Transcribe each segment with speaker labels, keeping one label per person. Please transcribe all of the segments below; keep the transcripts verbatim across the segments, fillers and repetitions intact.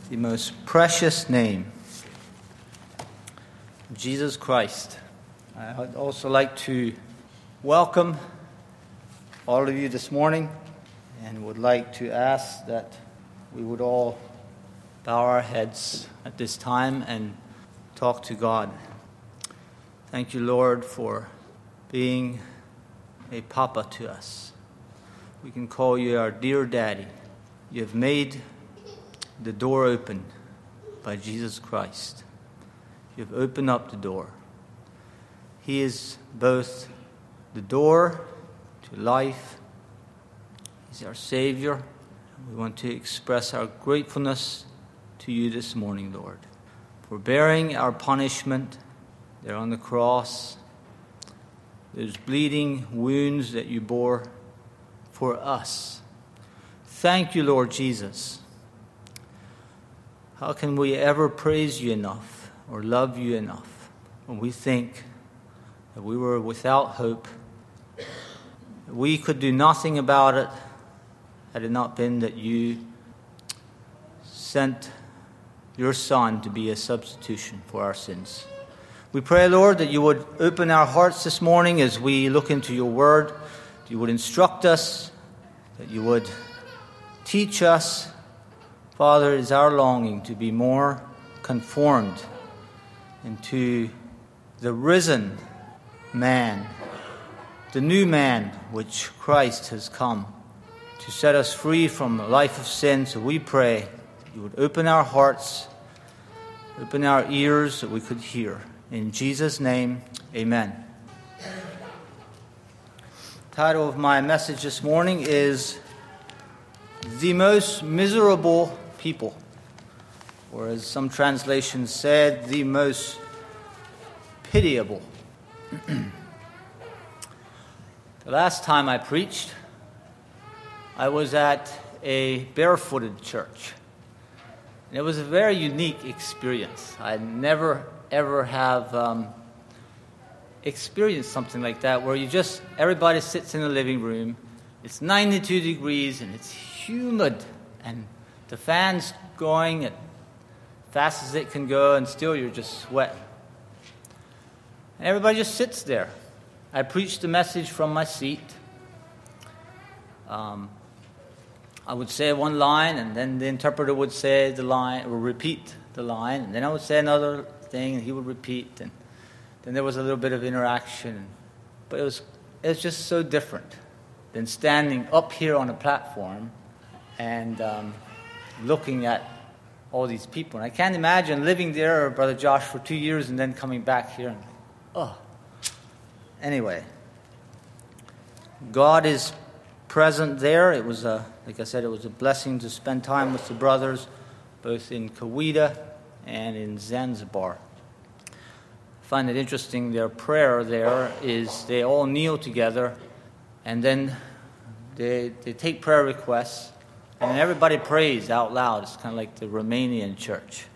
Speaker 1: the most precious name, Jesus Christ. I would also like to welcome all of you this morning and would like to ask that we would all bow our heads at this time and talk to God. Thank you, Lord, for being a papa to us. We can call you our dear daddy. You have made the door open by Jesus Christ. You have opened up the door. He is both the door to life. He's our Savior. We want to express our gratefulness to you this morning, Lord, for bearing our punishment there on the cross, those bleeding wounds that you bore for us. Thank you, Lord Jesus. How can we ever praise you enough or love you enough when we think that we were without hope, that we could do nothing about it had it not been that you sent your Son to be a substitution for our sins. We pray, Lord, that you would open our hearts this morning as we look into your word, that you would instruct us, that you would teach us. Father, it is our longing to be more conformed into the risen man, the new man which Christ has come to set us free from a life of sin. So we pray that you would open our hearts, open our ears that we could hear. In Jesus' name, amen. The title of my message this morning is The Most Miserable People, or as some translations said, the most pitiable. The last time I preached, I was at a barefooted church. And it was a very unique experience. I never, ever have um, experienced something like that, where you just, everybody sits in the living room, it's ninety-two degrees, and it's humid, and the fan's going as fast as it can go, and still you're just sweating. And everybody just sits there. I preached the message from my seat. Um, I would say one line, and then the interpreter would say the line, or repeat the line, and then I would say another thing, and he would repeat, and then there was a little bit of interaction. But it was it was just so different than standing up here on a platform and um, looking at all these people. And I can't imagine living there, Brother Josh, for two years and then coming back here. And, oh. Anyway, God is present there. It was, a, like I said, it was a blessing to spend time with the brothers, both in Kawita and in Zanzibar. I find it interesting, their prayer there is they all kneel together, and then they they take prayer requests, and then everybody prays out loud. It's kind of like the Romanian church.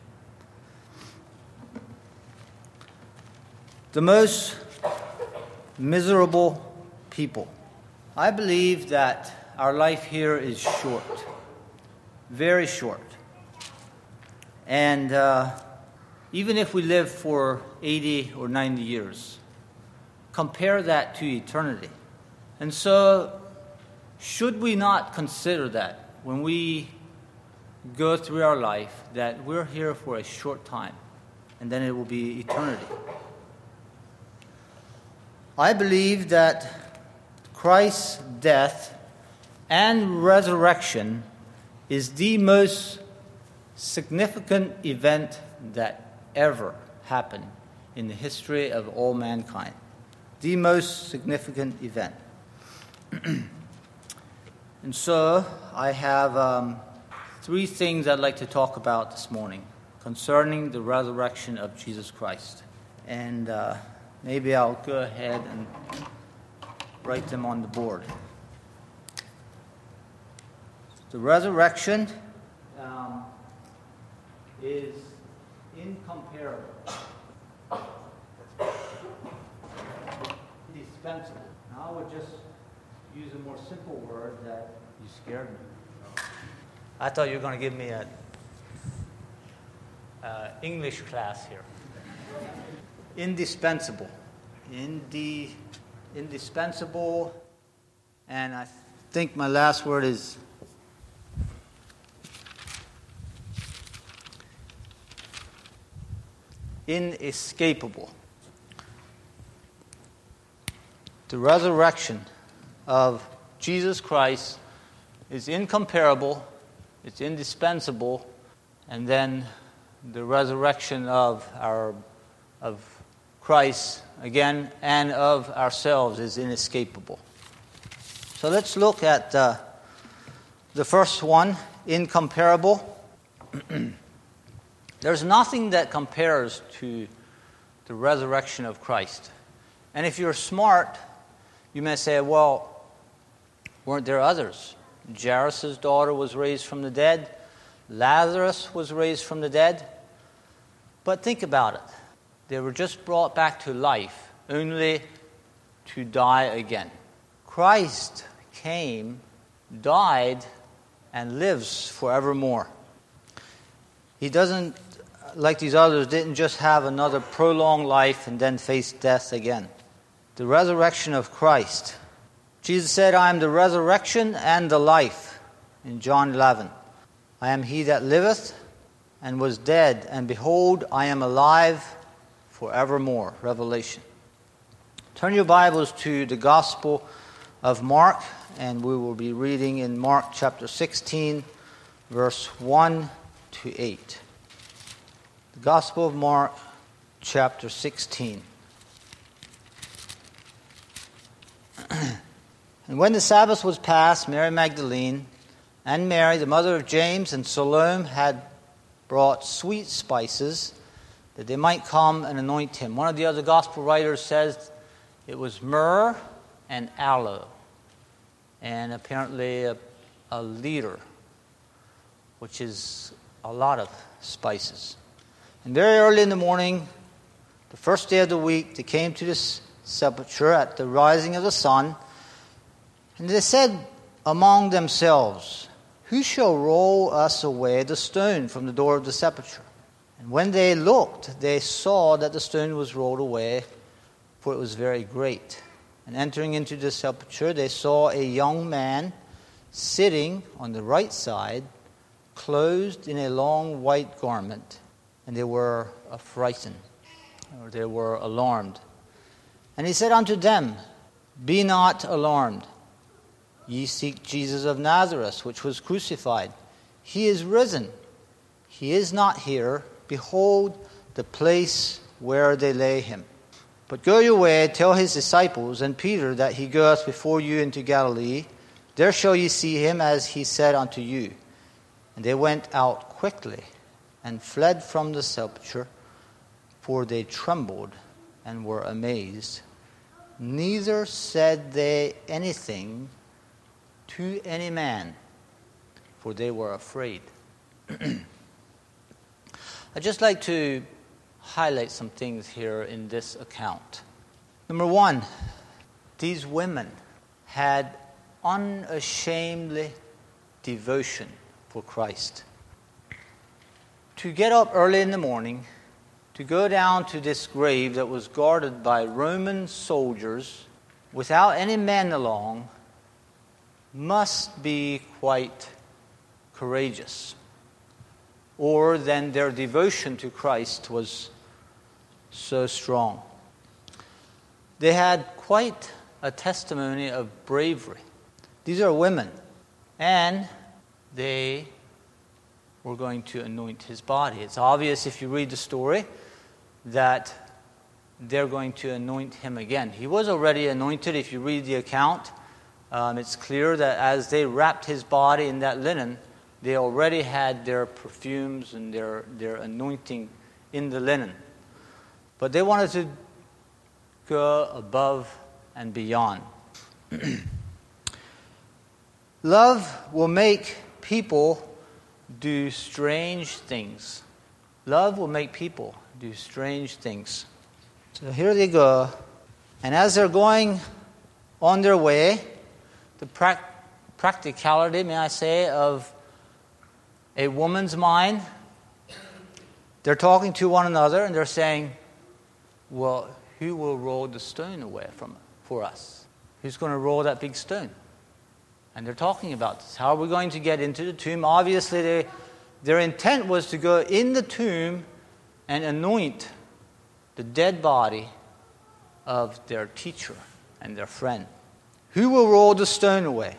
Speaker 1: The most miserable people. I believe that our life here is short, very short. And uh, even if we live for eighty or ninety years, compare that to eternity. And so, should we not consider that when we go through our life, that we're here for a short time, and then it will be eternity? I believe that Christ's death and resurrection is the most significant event that ever happened in the history of all mankind. The most significant event. And so I have um, three things I'd like to talk about this morning concerning the resurrection of Jesus Christ. And uh, maybe I'll go ahead and write them on the board. The resurrection um, is incomparable, indispensable. Now I would just use a more simple word that you scared me. I thought you were going to give me a uh, English class here. Indispensable. Indi, indispensable. And I think my last word is inescapable. The resurrection of Jesus Christ is incomparable, it's indispensable, and then the resurrection of our of Christ again and of ourselves is inescapable. So let's look at uh, the first one, incomparable. There's nothing that compares to the resurrection of Christ. And if you're smart, you may say, well, weren't there others? Jairus' daughter was raised from the dead. Lazarus was raised from the dead. But think about it. They were just brought back to life, only to die again. Christ came, died, and lives forevermore. He doesn't, like these others, didn't just have another prolonged life and then face death again. The resurrection of Christ. Jesus said, I am the resurrection and the life, in John eleven. I am he that liveth and was dead, and behold, I am alive forevermore. Revelation. Turn your Bibles to the Gospel of Mark, and we will be reading in Mark chapter sixteen, verse one to eight. The Gospel of Mark, chapter sixteen. And when the Sabbath was past, Mary Magdalene and Mary, the mother of James, and Salome had brought sweet spices that they might come and anoint him. One of the other gospel writers says it was myrrh and aloe, and apparently a, a liter, which is a lot of spices. And very early in the morning, the first day of the week, they came to this sepulchre at the rising of the sun, and they said among themselves, who shall roll us away the stone from the door of the sepulchre? And when they looked, they saw that the stone was rolled away, for it was very great. And entering into the sepulchre, they saw a young man sitting on the right side, clothed in a long white garment, and they were affrighted, or they were alarmed. And he said unto them, be not alarmed. Ye seek Jesus of Nazareth, which was crucified. He is risen. He is not here. Behold the place where they lay him. But go your way, tell his disciples and Peter that he goeth before you into Galilee. There shall ye see him as he said unto you. And they went out quickly and fled from the sepulchre, for they trembled and were amazed. Neither said they anything to any man, for they were afraid. I'd just like to highlight some things here in this account. Number one, these women had unashamedly devotion for Christ. To get up early in the morning, to go down to this grave that was guarded by Roman soldiers without any men along, must be quite courageous. Or then their devotion to Christ was so strong. They had quite a testimony of bravery. These are women, and they were going to anoint his body. It's obvious if you read the story that they're going to anoint him again. He was already anointed. If you read the account, um, it's clear that as they wrapped his body in that linen, they already had their perfumes and their, their anointing in the linen. But they wanted to go above and beyond. Love will make people do strange things. Love will make people do strange things. So here they go. And as they're going on their way, the pra- practicality, may I say, of a woman's mind they're talking to one another and they're saying, well, who will roll the stone away from for us? Who's going to roll that big stone? And they're talking about this. How are we going to get into the tomb? Obviously, they, their intent was to go in the tomb and anoint the dead body of their teacher and their friend. Who will roll the stone away?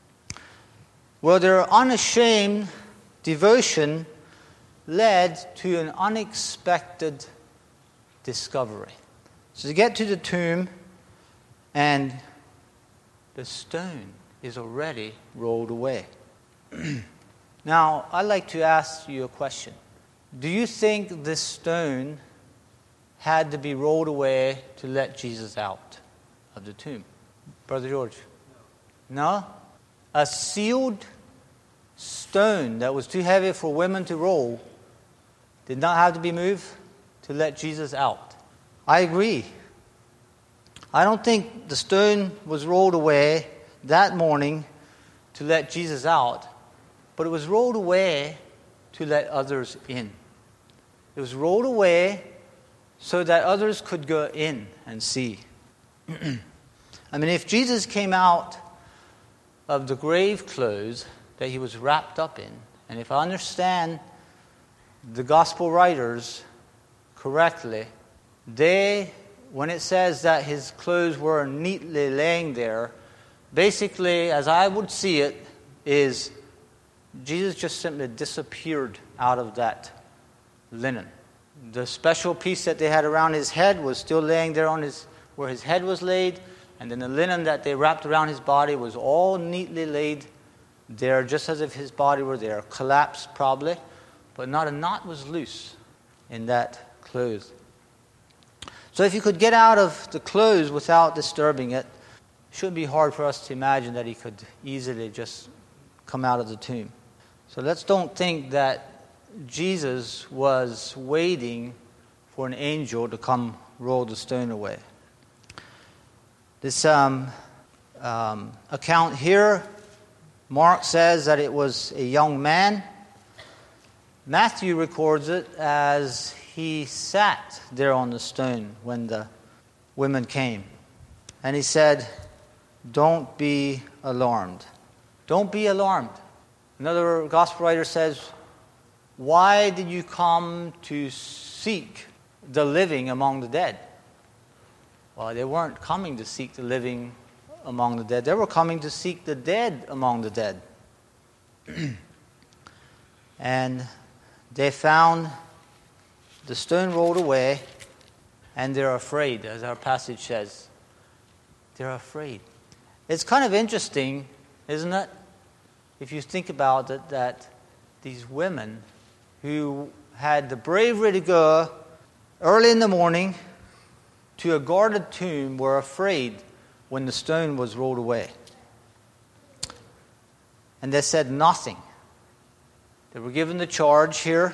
Speaker 1: Well, their unashamed devotion led to an unexpected discovery. So they get to the tomb, and the stone is already rolled away. Now, I'd like to ask you a question. Do you think this stone had to be rolled away to let Jesus out of the tomb? Brother George? No? A sealed stone that was too heavy for women to roll did not have to be moved to let Jesus out. I agree. I don't think the stone was rolled away that morning to let Jesus out, but it was rolled away to let others in. It was rolled away so that others could go in and see. I mean, if Jesus came out of the grave clothes that he was wrapped up in, and if I understand the gospel writers correctly, they, when it says that his clothes were neatly laying there, basically, as I would see it, is Jesus just simply disappeared out of that linen. The special piece that they had around his head was still laying there on his where his head was laid, and then the linen that they wrapped around his body was all neatly laid there, just as if his body were there, collapsed probably, but not a knot was loose in that clothes. So if you could get out of the clothes without disturbing it, it shouldn't be hard for us to imagine that he could easily just come out of the tomb. So let's don't think that Jesus was waiting for an angel to come roll the stone away. This um, um, account here, Mark says that it was a young man. Matthew records it as he sat there on the stone when the women came. And he said, "Don't be alarmed." Don't be alarmed. Another gospel writer says, "Why did you come to seek the living among the dead?" Well, they weren't coming to seek the living among the dead. They were coming to seek the dead among the dead. And they found the stone rolled away, and they're afraid, as our passage says. They're afraid. It's kind of interesting, isn't it, if you think about it, that these women who had the bravery to go early in the morning to a guarded tomb were afraid when the stone was rolled away. And they said nothing. They were given the charge here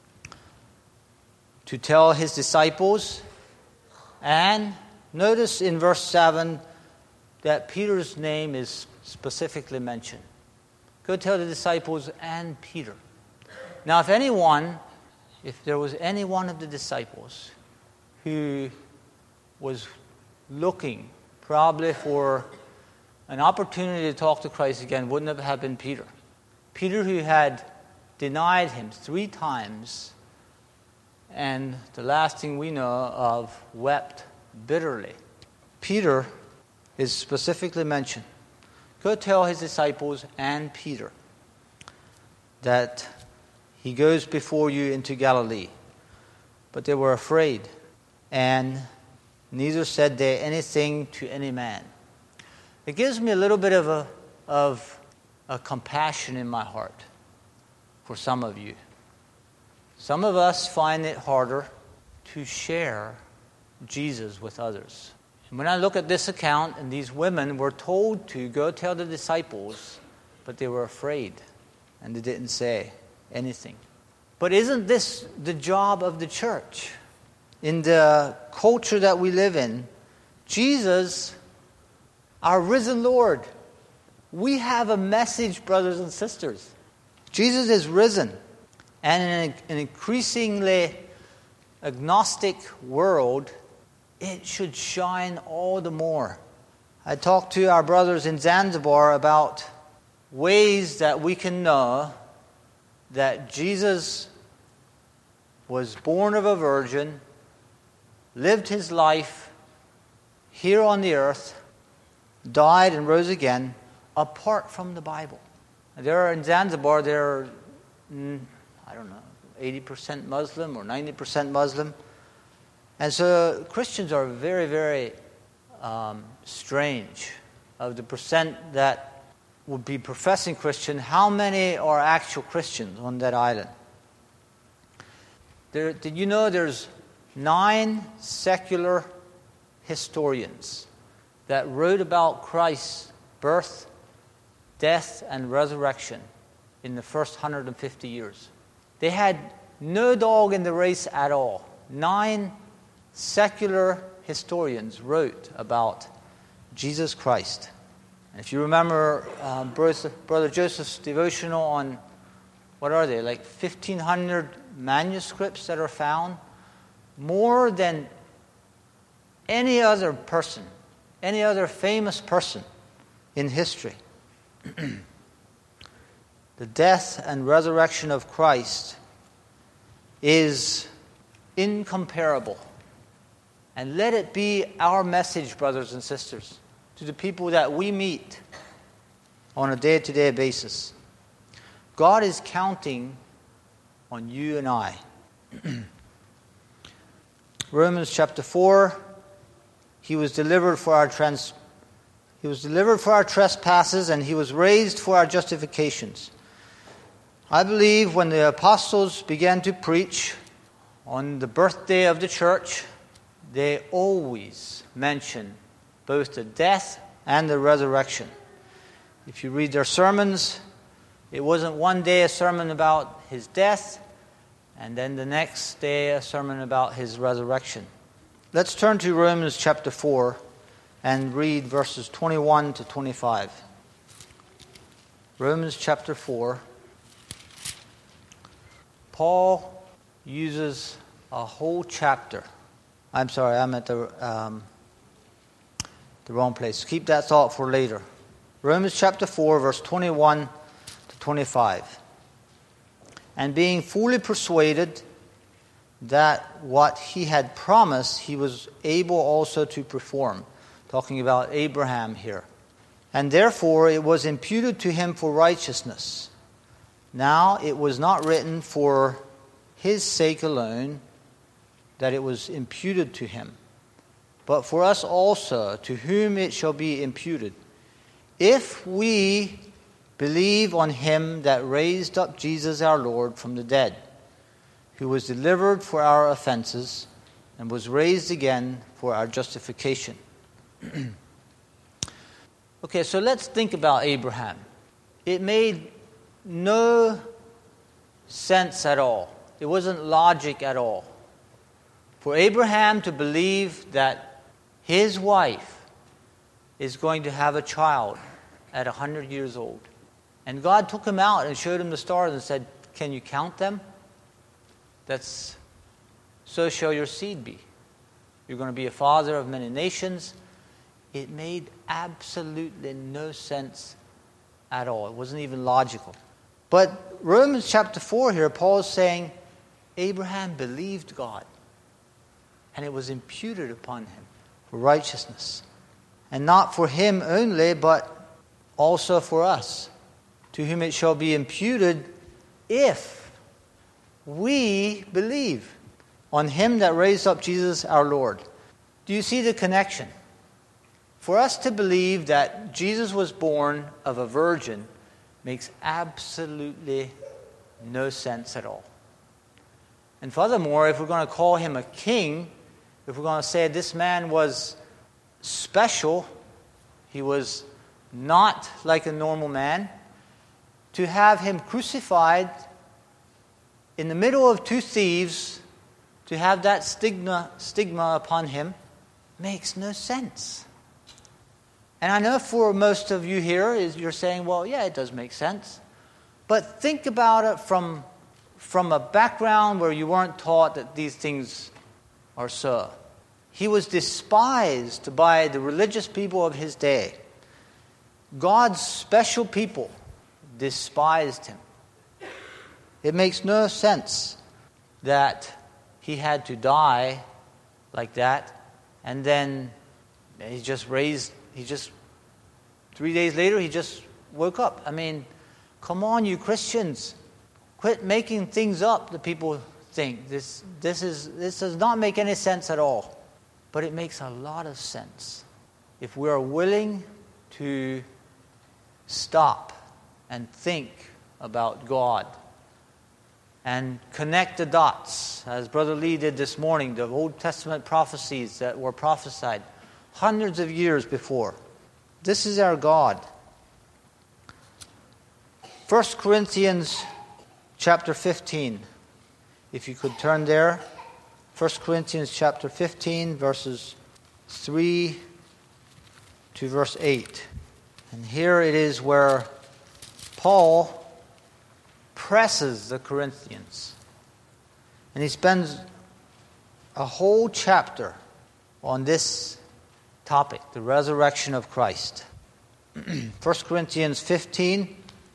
Speaker 1: to tell his disciples. And notice in verse seven that Peter's name is specifically mentioned. Go tell the disciples and Peter. Now, if anyone, if there was any one of the disciples who was looking probably for an opportunity to talk to Christ again, wouldn't it have been Peter? Peter, who had denied him three times, and the last thing we know of, wept bitterly. Peter is specifically mentioned. Go tell his disciples and Peter that he goes before you into Galilee. But they were afraid, and neither said they anything to any man. It gives me a little bit of a of a compassion in my heart for some of you. Some of us find it harder to share Jesus with others. And when I look at this account, and these women were told to go tell the disciples, but they were afraid, and they didn't say anything. But isn't this the job of the church? In the culture that we live in, Jesus, our risen Lord, we have a message, brothers and sisters. Jesus is risen. And in an increasingly agnostic world, it should shine all the more. I talked to our brothers in Zanzibar about ways that we can know that Jesus was born of a virgin, lived his life here on the earth, died and rose again, apart from the Bible. There are in Zanzibar, there are, I don't know, eighty percent Muslim or ninety percent Muslim. And so Christians are very, very um, strange. Of the percent that would be professing Christian, how many are actual Christians on that island? There, did you know there's nine secular historians that wrote about Christ's birth, death, and resurrection in the first one hundred fifty years? They had no dog in the race at all. Nine secular historians wrote about Jesus Christ. And if you remember uh, Brother Joseph's devotional on, what are they, like fifteen hundred manuscripts that are found, more than any other person, any other famous person in history. The death and resurrection of Christ is incomparable. And let it be our message, brothers and sisters, to the people that we meet on a day-to-day basis. God is counting on you and I. Romans chapter four, he was delivered for our trans he was delivered for our trespasses, and he was raised for our justifications. I believe when the apostles began to preach on the birthday of the church, they always mention both the death and the resurrection. If you read their sermons, it wasn't one day a sermon about his death, and then the next day a sermon about his resurrection. Let's turn to Romans chapter four and read verses twenty-one to twenty-five. Romans chapter four. Paul uses a whole chapter. I'm sorry, I'm at the um, the wrong place. Keep that thought for later. Romans chapter four, verse twenty-one to twenty-five. And being fully persuaded that what he had promised he was able also to perform. Talking about Abraham here. And therefore it was imputed to him for righteousness. Now it was not written for his sake alone that it was imputed to him, but for us also, to whom it shall be imputed, if we believe on him that raised up Jesus our Lord from the dead, who was delivered for our offenses and was raised again for our justification. Okay, so let's think about Abraham. It made no sense at all. It wasn't logic at all. For Abraham to believe that his wife is going to have a child at one hundred years old. And God took him out and showed him the stars and said, can you count them? That's, so shall your seed be. You're going to be a father of many nations. It made absolutely no sense at all. It wasn't even logical. But Romans chapter four here, Paul is saying, Abraham believed God, and it was imputed upon him for righteousness. And not for him only, but also for us, to whom it shall be imputed if we believe on him that raised up Jesus our Lord. Do you see the connection? For us to believe that Jesus was born of a virgin makes absolutely no sense at all. And furthermore, if we're going to call him a king, if we're going to say this man was special, he was not like a normal man, to have him crucified in the middle of two thieves, to have that stigma, stigma upon him, makes no sense. And I know for most of you here, is you're saying, well, yeah, it does make sense. But think about it from, from a background where you weren't taught that these things are so. He was despised by the religious people of his day. God's special people despised him. It makes no sense that he had to die like that, and then he just raised, he just, three days later, he just woke up. I mean, come on, you Christians. Quit making things up that people think. This, this, is, this does not make any sense at all. But it makes a lot of sense if we are willing to stop and think about God and connect the dots, as Brother Lee did this morning, the Old Testament prophecies that were prophesied hundreds of years before. This is our God. First Corinthians chapter fifteen. If you could turn there. First Corinthians chapter fifteen, verses three to verse eight. And here it is where Paul presses the Corinthians. And he spends a whole chapter on this topic, the resurrection of Christ. First Corinthians fifteen,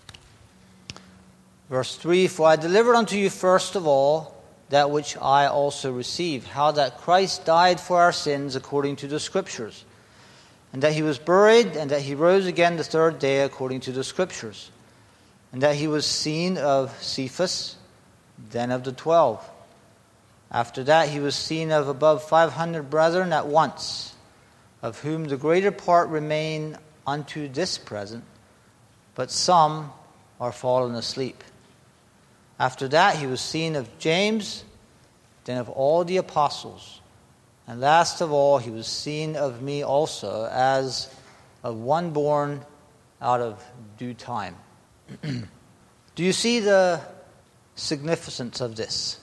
Speaker 1: verse three, "For I delivered unto you first of all that which I also received, how that Christ died for our sins according to the Scriptures, and that he was buried, and that he rose again the third day according to the Scriptures, and that he was seen of Cephas, then of the twelve. After that he was seen of above five hundred brethren at once, of whom the greater part remain unto this present, but some are fallen asleep. After that he was seen of James, then of all the apostles. And last of all he was seen of me also, as of one born out of due time." Do you see the significance of this?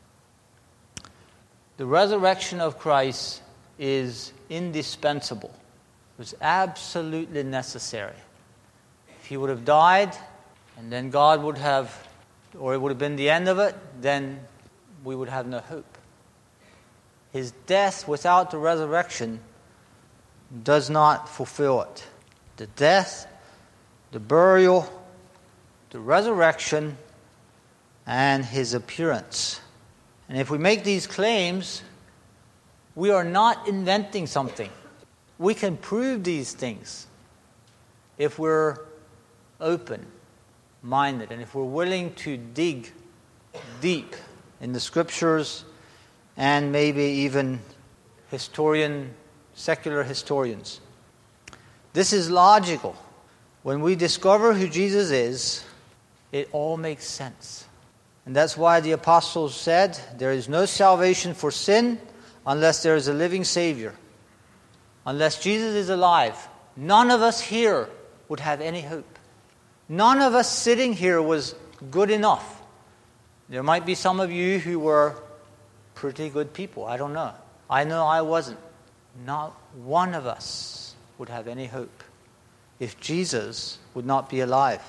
Speaker 1: The resurrection of Christ is indispensable. It was absolutely necessary. If he would have died, and then God would have, or it would have been the end of it, then we would have no hope. His death without the resurrection does not fulfill it. The death, the burial, the resurrection, and his appearance. And if we make these claims, we are not inventing something. We can prove these things if we're open-minded and if we're willing to dig deep in the Scriptures and maybe even historian, secular historians. This is logical. When we discover who Jesus is, it all makes sense. And that's why the apostles said, there is no salvation for sin unless there is a living Savior. Unless Jesus is alive, none of us here would have any hope. None of us sitting here was good enough. There might be some of you who were pretty good people. I don't know. I know I wasn't. Not one of us would have any hope if Jesus would not be alive.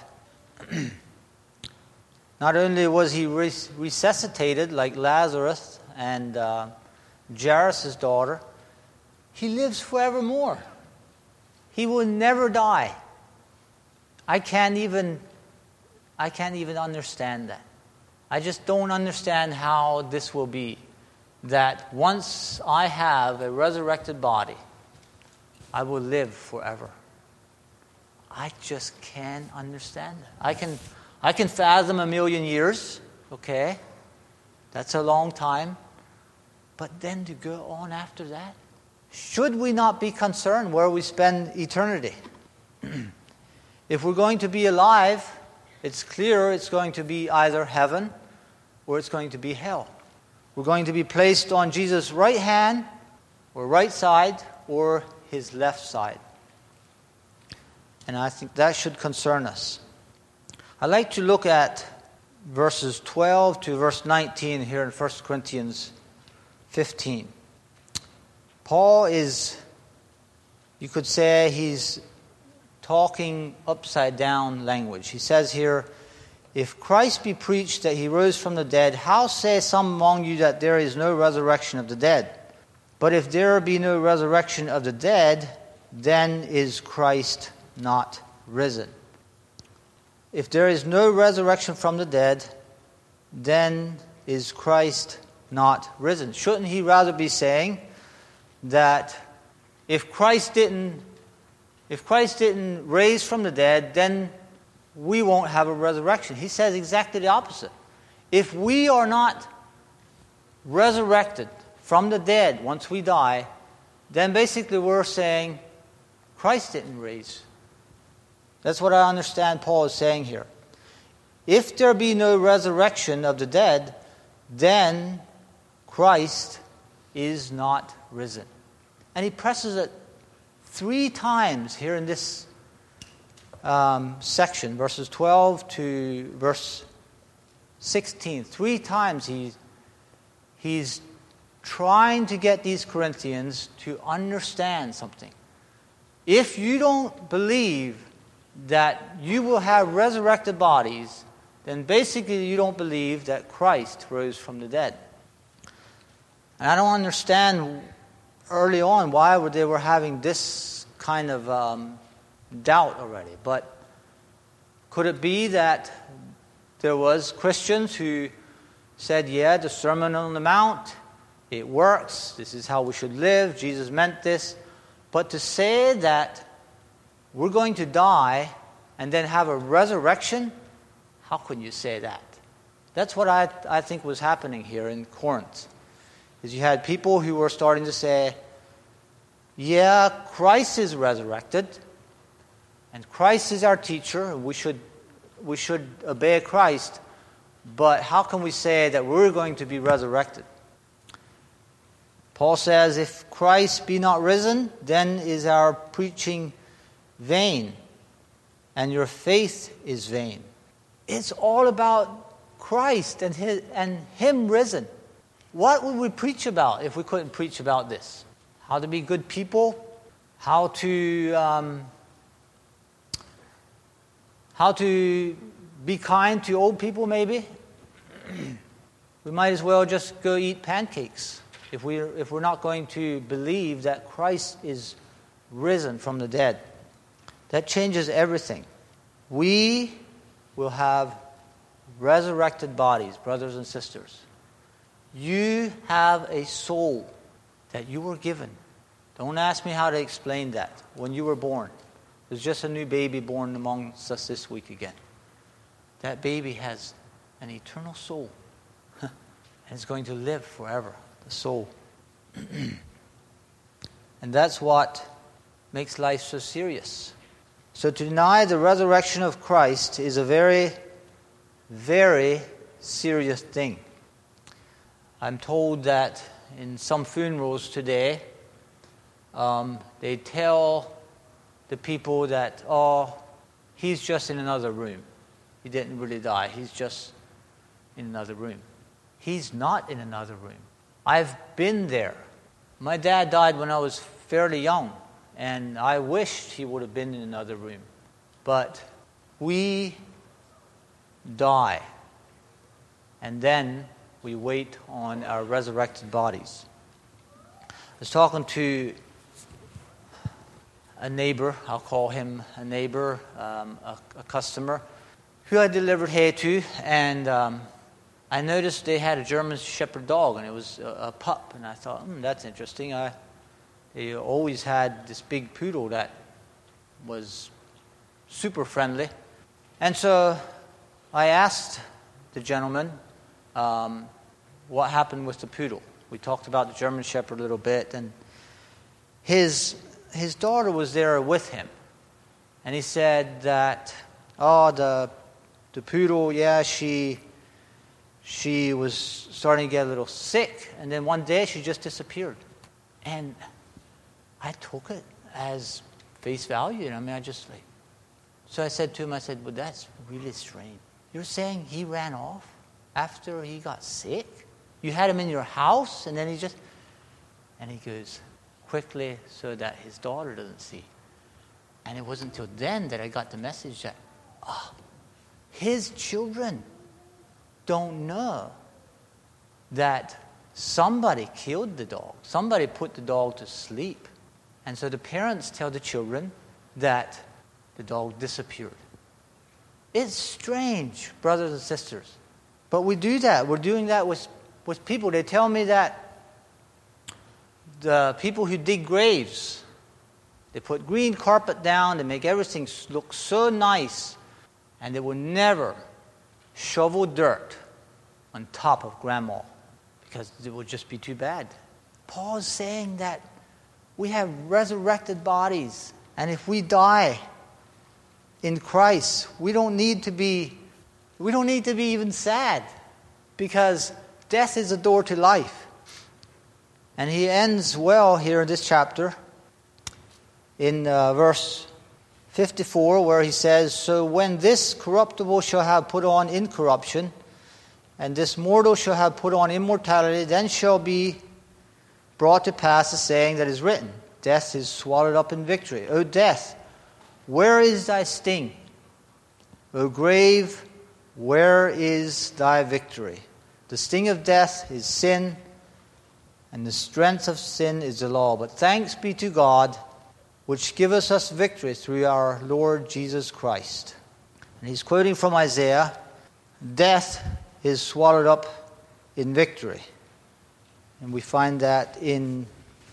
Speaker 1: Not only was he res- resuscitated like Lazarus and uh, Jairus' daughter, he lives forevermore. He will never die. I can't even, I can't even understand that. I just don't understand how this will be. That once I have a resurrected body, I will live forever. I just can't understand it. I can, I can fathom a million years, okay? That's a long time. But then to go on after that? Should we not be concerned where we spend eternity? If we're going to be alive, it's clear it's going to be either heaven or it's going to be hell. We're going to be placed on Jesus' right hand or right side or his left side. And I think that should concern us. I'd like to look at verses twelve to verse nineteen here in First Corinthians fifteen. Paul is, you could say, he's talking upside down language. He says here, If Christ be preached that he rose from the dead, how say some among you that there is no resurrection of the dead? But if there be no resurrection of the dead, then is Christ not risen. If there is no resurrection from the dead, then is Christ not risen. Shouldn't he rather be saying that if Christ didn't if Christ didn't raise from the dead, then we won't have a resurrection? He says exactly the opposite. If we are not resurrected from the dead once we die, then basically we're saying Christ didn't raise. That's what I understand Paul is saying here. If there be no resurrection of the dead, then Christ is not risen. And he presses it three times here in this um, section, verses twelve to verse sixteen. Three times he, he's trying to get these Corinthians to understand something. If you don't believe that you will have resurrected bodies, then basically you don't believe that Christ rose from the dead. And I don't understand early on why they were having this kind of um, doubt already. But could it be that there was Christians who said, yeah, the Sermon on the Mount, it works, this is how we should live, Jesus meant this. But to say that we're going to die and then have a resurrection, how can you say that? That's what I, I think was happening here in Corinth. Is you had people who were starting to say, yeah, Christ is resurrected, and Christ is our teacher, and we should we should obey Christ, but how can we say that we're going to be resurrected? Paul says, if Christ be not risen, then is our preaching vain, and your faith is vain. It's all about Christ and his, and Him risen. What would we preach about if we couldn't preach about this? How to be good people, how to um, how to be kind to old people, maybe. We might as well just go eat pancakes if we if we're not going to believe that Christ is risen from the dead. That changes everything. We will have resurrected bodies, brothers and sisters. You have a soul that you were given. Don't ask me how to explain that. When you were born, there's just a new baby born amongst us this week again. That baby has an eternal soul. And it's going to live forever, the soul. And that's what makes life so serious. So to deny the resurrection of Christ is a very, very serious thing. I'm told that in some funerals today, um, they tell the people that, oh, he's just in another room. He didn't really die. He's just in another room. He's not in another room. I've been there. My dad died when I was fairly young, and I wished he would have been in another room. But we die, and then we wait on our resurrected bodies. I was talking to a neighbor, I'll call him a neighbor, um, a, a customer, who I delivered hay to, and um, I noticed they had a German Shepherd dog, and it was a, a pup, and I thought, hmm, that's interesting. I, they always had this big poodle that was super friendly. And so I asked the gentleman um, what happened with the poodle. We talked about the German Shepherd a little bit, and his his daughter was there with him. And he said that, oh, the the poodle, yeah, she she was starting to get a little sick, and then one day she just disappeared. And I took it as face value, and I mean, I just like, so I said to him, I said, well, that's really strange. You're saying he ran off after he got sick? You had him in your house, and then he just, and he goes, quickly so that his daughter doesn't see. And it wasn't until then that I got the message that, oh, his children don't know that somebody killed the dog. Somebody put the dog to sleep. And so the parents tell the children that the dog disappeared. It's strange, brothers and sisters. But we do that. We're doing that with, with people. They tell me that the people who dig graves, they put green carpet down, they make everything look so nice, and they will never shovel dirt on top of grandma because it would just be too bad. Paul's saying that we have resurrected bodies, and if we die in Christ, we don't need to be we don't need to be even sad, because death is the door to life. And he ends well here in this chapter in uh, verse fifty-four, where he says, "So when this corruptible shall have put on incorruption, and this mortal shall have put on immortality, then shall be brought to pass the saying that is written, death is swallowed up in victory. O death, where is thy sting? O grave, where is thy victory? The sting of death is sin, and the strength of sin is the law. But thanks be to God, which giveth us victory through our Lord Jesus Christ." And he's quoting from Isaiah, death is swallowed up in victory. And we find that in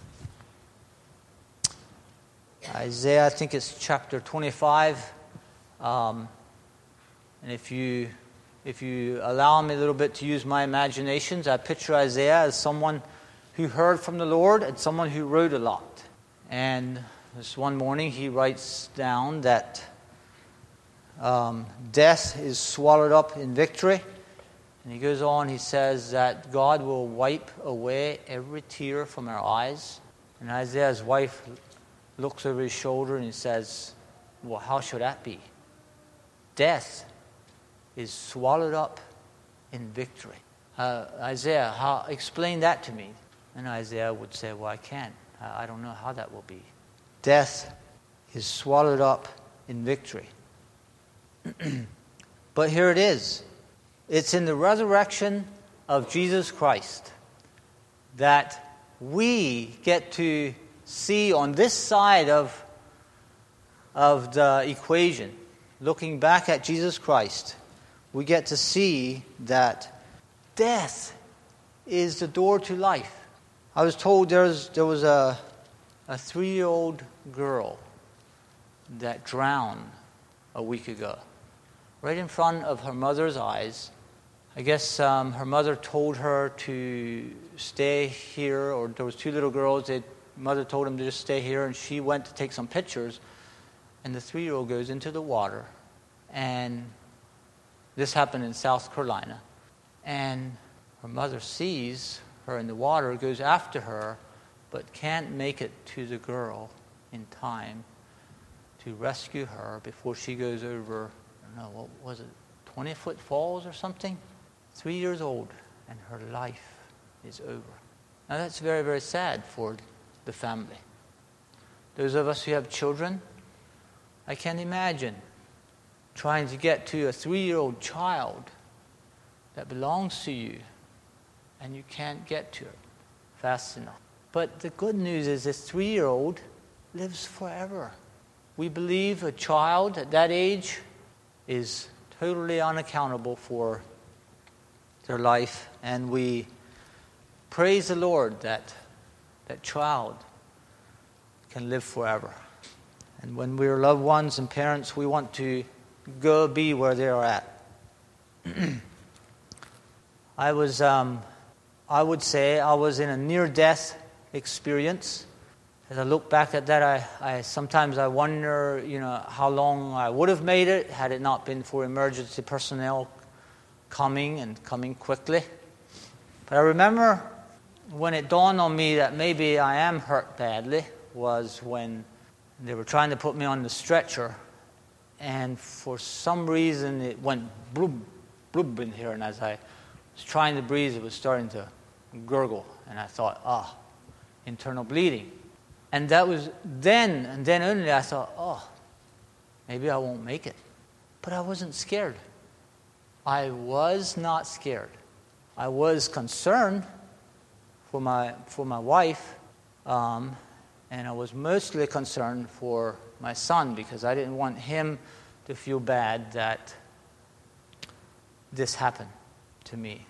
Speaker 1: Isaiah, I think it's chapter twenty-five. Um, and if you if you allow me a little bit to use my imaginations, I picture Isaiah as someone who heard from the Lord and someone who wrote a lot. And this one morning he writes down that um, death is swallowed up in victory. And he goes on, he says that God will wipe away every tear from our eyes. And Isaiah's wife looks over his shoulder and he says, well, how should that be? Death is swallowed up in victory. Uh, Isaiah, how, explain that to me. And Isaiah would say, well, I can't. I, I don't know how that will be. Death is swallowed up in victory. But here it is. It's in the resurrection of Jesus Christ that we get to see on this side of, of the equation, looking back at Jesus Christ, we get to see that death is the door to life. I was told there was, there was a, a three-year-old girl that drowned a week ago, right in front of her mother's eyes. I guess um, her mother told her to stay here, or there was two little girls. They, mother told them to just stay here, and she went to take some pictures. And the three-year-old goes into the water, and this happened in South Carolina. And her mother sees her in the water, goes after her, but can't make it to the girl in time to rescue her before she goes over, I don't know, what was it, twenty-foot falls or something? Three years old, and her life is over. Now that's very, very sad for the family. Those of us who have children, I can't imagine trying to get to a three-year-old child that belongs to you, and you can't get to it fast enough. But the good news is this three-year-old lives forever. We believe a child at that age is totally unaccountable for their life, and we praise the Lord that that child can live forever. And when we're loved ones and parents, we want to go be where they are at. I was, um, I would say, I was in a near-death experience. As I look back at that, I, I sometimes I wonder, you know, how long I would have made it had it not been for emergency personnel coming and coming quickly. But I remember when it dawned on me that maybe I am hurt badly was when they were trying to put me on the stretcher, and for some reason it went blub, blub in here, and as I was trying to breathe, it was starting to gurgle, and I thought, ah, internal bleeding. And that was then, and then only I thought, oh, maybe I won't make it. But I wasn't scared. I was not scared. I was concerned for my for my wife, um, and I was mostly concerned for my son because I didn't want him to feel bad that this happened to me.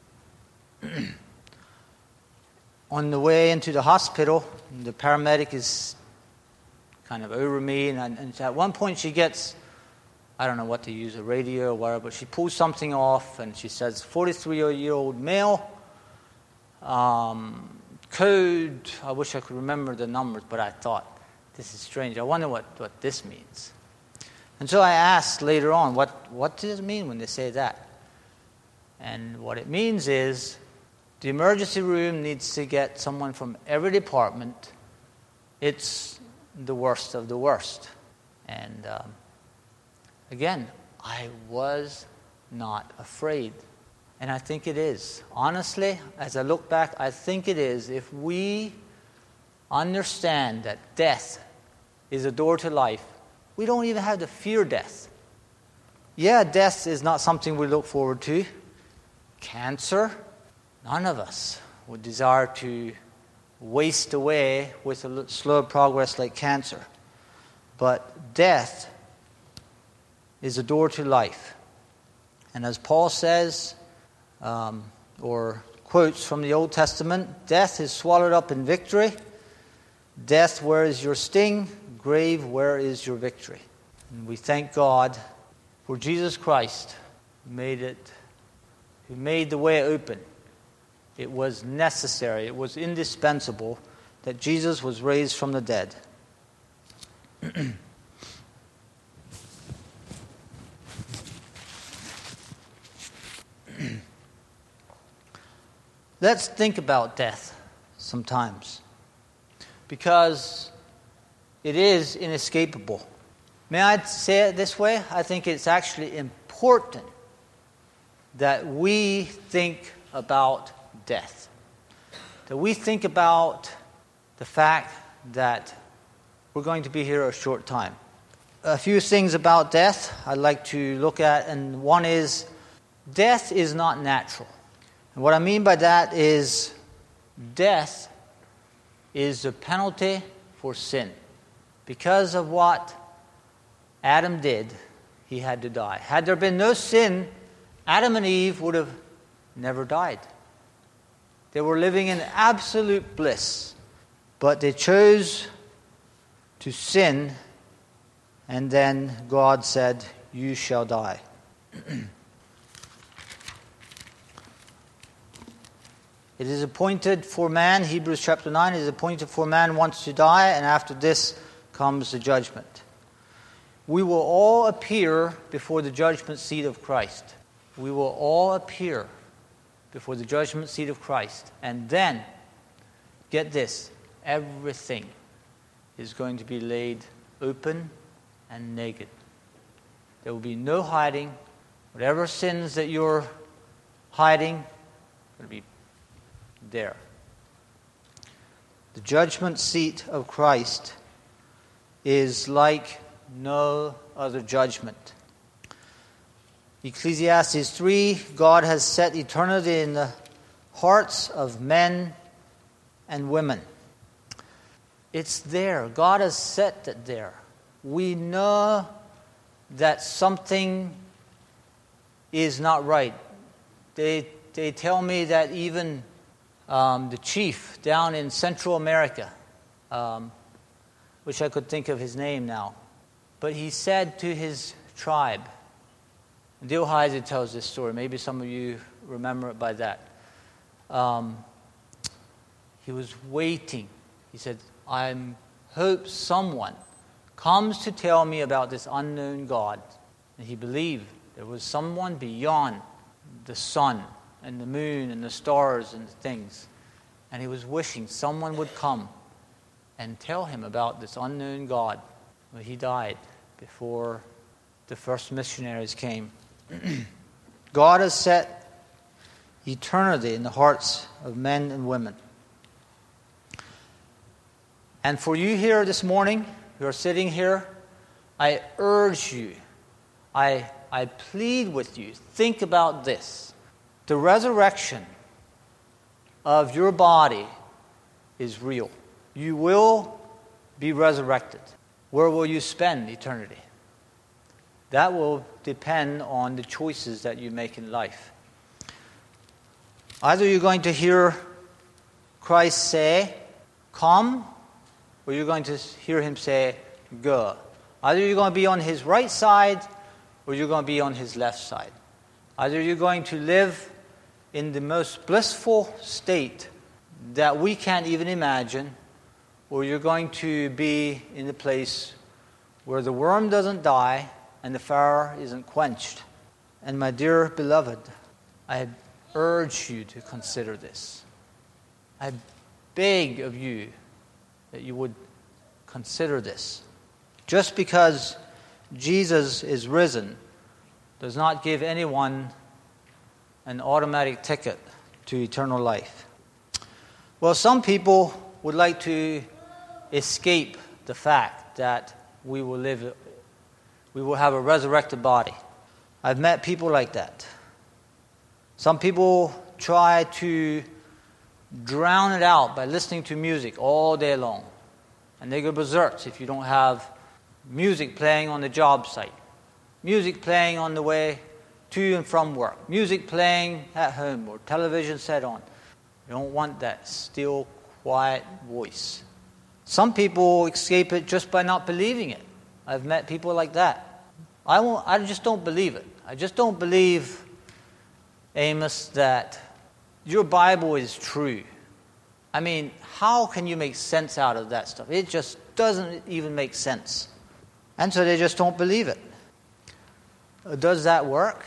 Speaker 1: On the way into the hospital, the paramedic is kind of over me, and, I, and at one point she gets, I don't know what to use, a radio or whatever, but she pulls something off, and she says, forty-three-year-old male, um, code, I wish I could remember the numbers, but I thought, this is strange. I wonder what, what this means. And so I asked later on, what, what does it mean when they say that? And what it means is the emergency room needs to get someone from every department. It's the worst of the worst. And um, again, I was not afraid. And I think it is. Honestly, as I look back, I think it is. If we understand that death is a door to life, we don't even have to fear death. Yeah, death is not something we look forward to. Cancer, none of us would desire to waste away with a slow progress like cancer. But death is a door to life. And as Paul says, um, or quotes from the Old Testament, death is swallowed up in victory. Death, where is your sting? Grave, where is your victory? And we thank God for Jesus Christ, who made it, who made the way open. It was necessary, it was indispensable that Jesus was raised from the dead. Let's think about death sometimes, because it is inescapable. May I say it this way? I think it's actually important that we think about death. That we think about the fact that we're going to be here a short time. A few things about death I'd like to look at, and one is death is not natural. And what I mean by that is death is the penalty for sin. Because of what Adam did, he had to die. Had there been no sin, Adam and Eve would have never died. They were living in absolute bliss. But they chose to sin, and then God said, "You shall die." It is appointed for man, Hebrews chapter nine, it is appointed for man once to die, and after this comes the judgment. We will all appear before the judgment seat of Christ. We will all appear before the judgment seat of Christ. And then, get this, everything is going to be laid open and naked. There will be no hiding. Whatever sins that you're hiding will be there. The judgment seat of Christ is like no other judgment. Ecclesiastes three, God has set eternity in the hearts of men and women. It's there. God has set it there. We know that something is not right. They they tell me that even um, the chief down in Central America, um, wish I could think of his name now, but he said to his tribe, Dale Heiser tells this story. Maybe some of you remember it by that. Um, he was waiting. He said, I hope someone comes to tell me about this unknown God. And he believed there was someone beyond the sun and the moon and the stars and the things. And he was wishing someone would come and tell him about this unknown God. But he died before the first missionaries came. God has set eternity in the hearts of men and women. And for you here this morning, who are sitting here, I urge you, I I plead with you, think about this. The resurrection of your body is real. You will be resurrected. Where will you spend eternity? That will depend on the choices that you make in life. Either you're going to hear Christ say, come, or you're going to hear him say, go. Either you're going to be on his right side, or you're going to be on his left side. Either you're going to live in the most blissful state that we can't even imagine, or you're going to be in the place where the worm doesn't die and the fire isn't quenched. And my dear beloved, I urge you to consider this. I beg of you that you would consider this. Just because Jesus is risen does not give anyone an automatic ticket to eternal life. Well, some people would like to escape the fact that we will live, we will have a resurrected body. I've met people like that. Some people try to drown it out by listening to music all day long. And they go berserk if you don't have music playing on the job site, music playing on the way to and from work, music playing at home or television set on. You don't want that still, quiet voice. Some people escape it just by not believing it. I've met people like that. I won't, I just don't believe it. I just don't believe, Amos, that your Bible is true. I mean, how can you make sense out of that stuff? It just doesn't even make sense. And so they just don't believe it. Does that work?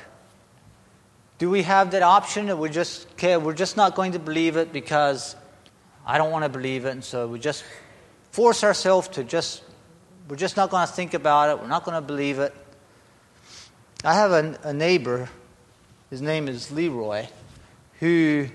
Speaker 1: Do we have that option that we're just, okay, we're just not going to believe it because I don't want to believe it, and so we just force ourselves to just, we're just not going to think about it, we're not going to believe it. I have a, a neighbor, his name is Leroy, who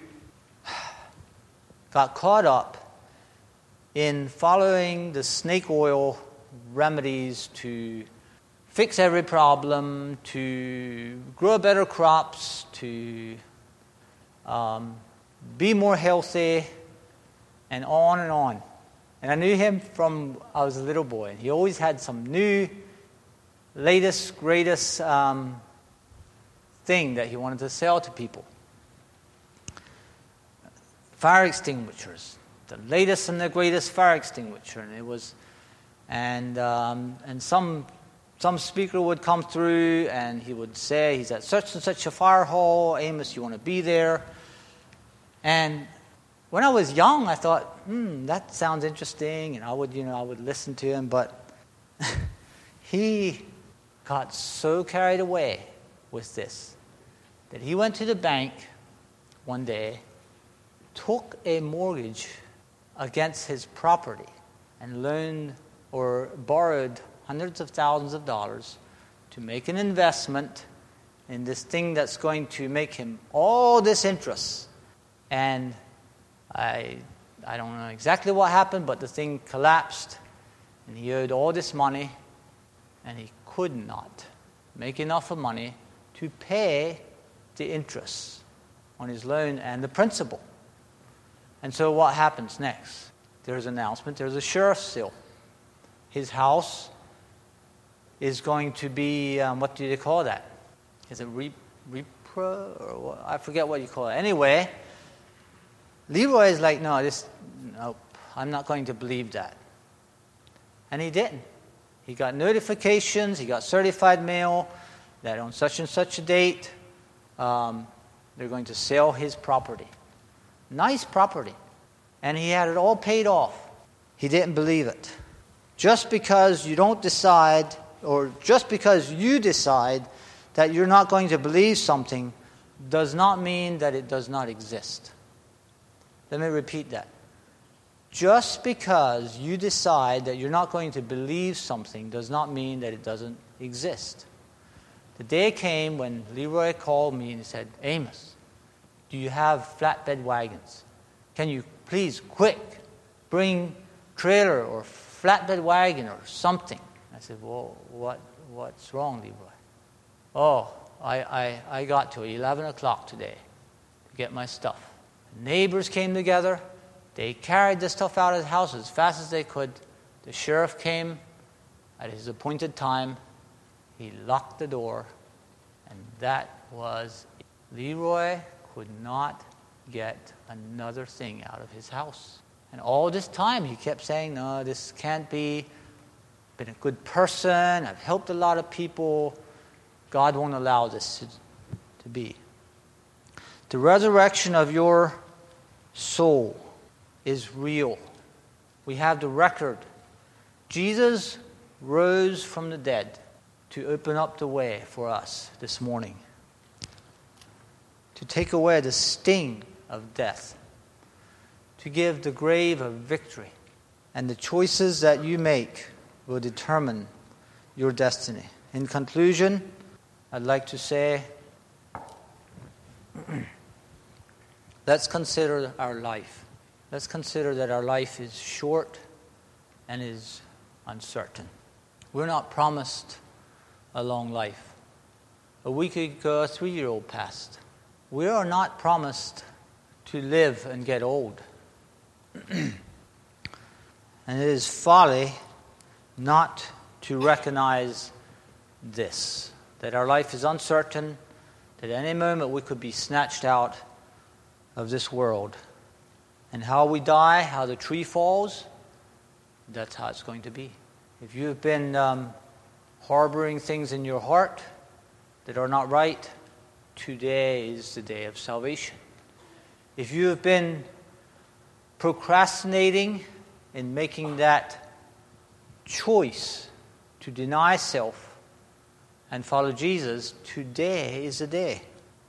Speaker 1: got caught up in following the snake oil remedies to fix every problem, to grow better crops, to um, be more healthy, and on and on. And I knew him from I was a little boy. He always had some new, latest, greatest um, thing that he wanted to sell to people. Fire extinguishers, the latest and the greatest fire extinguisher, and it was, and um, and some some speaker would come through, and he would say, he's at such and such a fire hall, Amos, you want to be there? And when I was young, I thought, hmm, that sounds interesting, and I would, you know, I would listen to him, but he got so carried away with this that he went to the bank one day, took a mortgage against his property and loaned or borrowed hundreds of thousands of dollars to make an investment in this thing that's going to make him all this interest. And I I don't know exactly what happened, but the thing collapsed and he owed all this money and he could not make enough of money to pay the interest on his loan and the principal. And so what happens next? There's an announcement, there's a sheriff's sale. His house is going to be, um, what do they call that? Is it re, repro? Or what? I forget what you call it. Anyway, Leroy is like, no, this, nope, I'm not going to believe that. And he didn't. He got notifications, he got certified mail that on such and such a date, um, they're going to sell his property. Nice property. And he had it all paid off. He didn't believe it. Just because you don't decide, or just because you decide that you're not going to believe something, does not mean that it does not exist. Let me repeat that. Just because you decide that you're not going to believe something does not mean that it doesn't exist. The day came when Leroy called me and he said, Amos, do you have flatbed wagons? Can you please, quick, bring trailer or flatbed wagon or something? I said, well, what, what's wrong, Leroy?
Speaker 2: Oh, I, I, I got to eleven o'clock today to get my stuff. Neighbors came together. They carried the stuff out of the house as fast as they could. The sheriff came at his appointed time. He locked the door, and that was it. Leroy could not get another thing out of his house. And all this time he kept saying, no, this can't be. I've been a good person. I've helped a lot of people. God won't allow this to, to be. The resurrection of your soul is real. We have the record. Jesus rose from the dead to open up the way for us this morning, to take away the sting of death, to give the grave a victory. And the choices that you make will determine your destiny. In conclusion, I'd like to say, let's consider our life. Let's consider that our life is short and is uncertain. We're not promised a long life. A week ago, a three-year-old passed. We are not promised to live and get old. And it is folly not to recognize this, that our life is uncertain, that at any moment we could be snatched out of this world. And how we die, how the tree falls, that's how it's going to be. If you've been um, harboring things in your heart that are not right, today is the day of salvation. If you have been procrastinating in making that choice to deny self and follow Jesus, today is the day.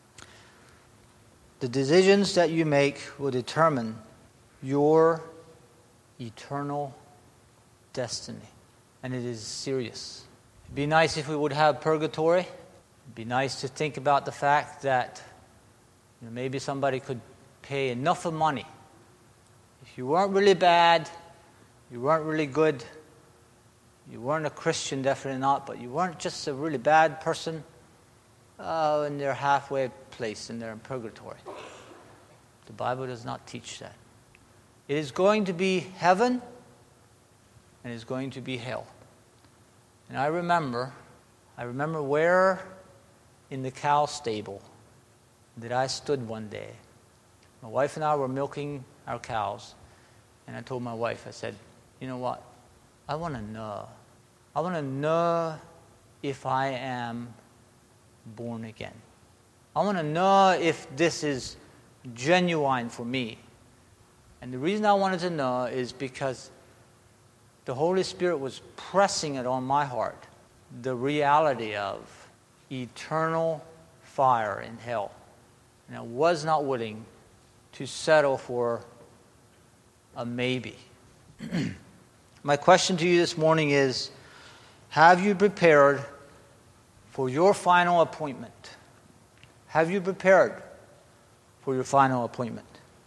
Speaker 2: The decisions that you make will determine your eternal destiny. And it is serious. It'd be nice if we would have purgatory. It'd be nice to think about the fact that, you know, maybe somebody could pay enough of money. If you weren't really bad, you weren't really good, you weren't a Christian, definitely not, but you weren't just a really bad person, oh, and they're halfway placed and they're in purgatory. The Bible does not teach that. It is going to be heaven and it is going to be hell. And I remember, I remember where in the cow stable that I stood one day. My wife and I were milking our cows, and I told my wife, I said, you know what? I want to know. I want to know if I am born again. I want to know if this is genuine for me. And the reason I wanted to know is because the Holy Spirit was pressing it on my heart, the reality of eternal fire in hell. And I was not willing to settle for a maybe. My question to you this morning is, have you prepared for your final appointment? Have you prepared for your final appointment?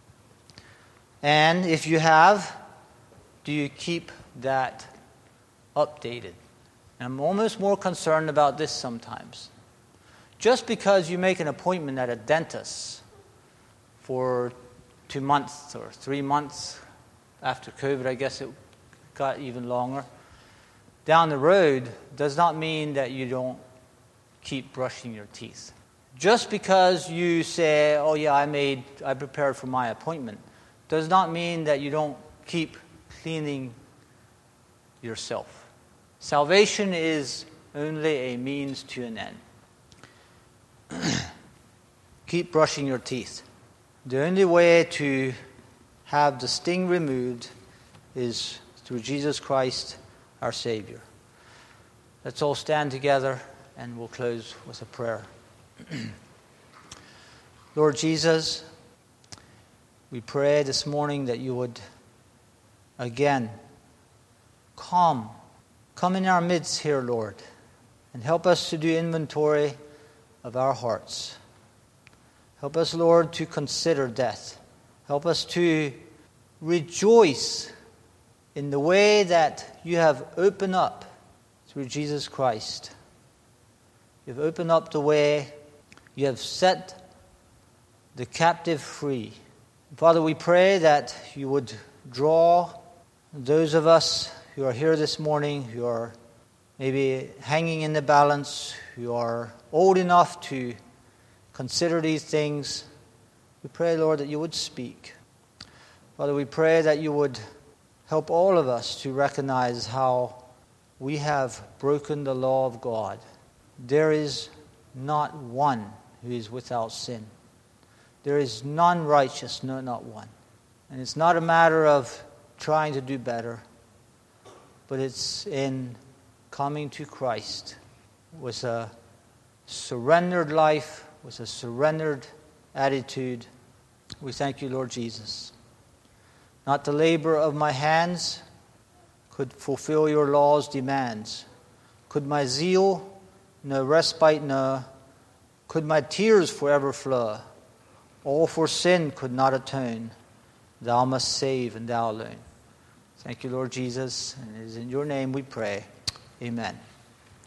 Speaker 2: And if you have, do you keep that updated? And I'm almost more concerned about this sometimes. Just because you make an appointment at a dentist for two months or three months after COVID, I guess it got even longer, down the road does not mean that you don't keep brushing your teeth. Just because you say, oh yeah, I made, I prepared for my appointment, does not mean that you don't keep cleaning yourself. Salvation is only a means to an end. Keep brushing your teeth. The only way to have the sting removed is through Jesus Christ, our Savior. Let's all stand together and we'll close with a prayer. Lord Jesus, we pray this morning that you would again come, come in our midst here, Lord, and help us to do inventory of our hearts. Help us, Lord, to consider death. Help us to rejoice in the way that you have opened up through Jesus Christ. You've opened up the way. You have set the captive free. Father, we pray that you would draw those of us who are here this morning, who are maybe hanging in the balance, who are old enough to consider these things. We pray, Lord, that you would speak. Father, we pray that you would help all of us to recognize how we have broken the law of God. There is not one who is without sin. There is none righteous, no, not one. And it's not a matter of trying to do better, but it's in coming to Christ with a surrendered life, with a surrendered attitude. We thank you, Lord Jesus. Not the labor of my hands could fulfill your law's demands. Could my zeal no respite know? Could my tears forever flow? All for sin could not atone. Thou must save, and thou alone. Thank you, Lord Jesus, and it is in your name we pray. Amen.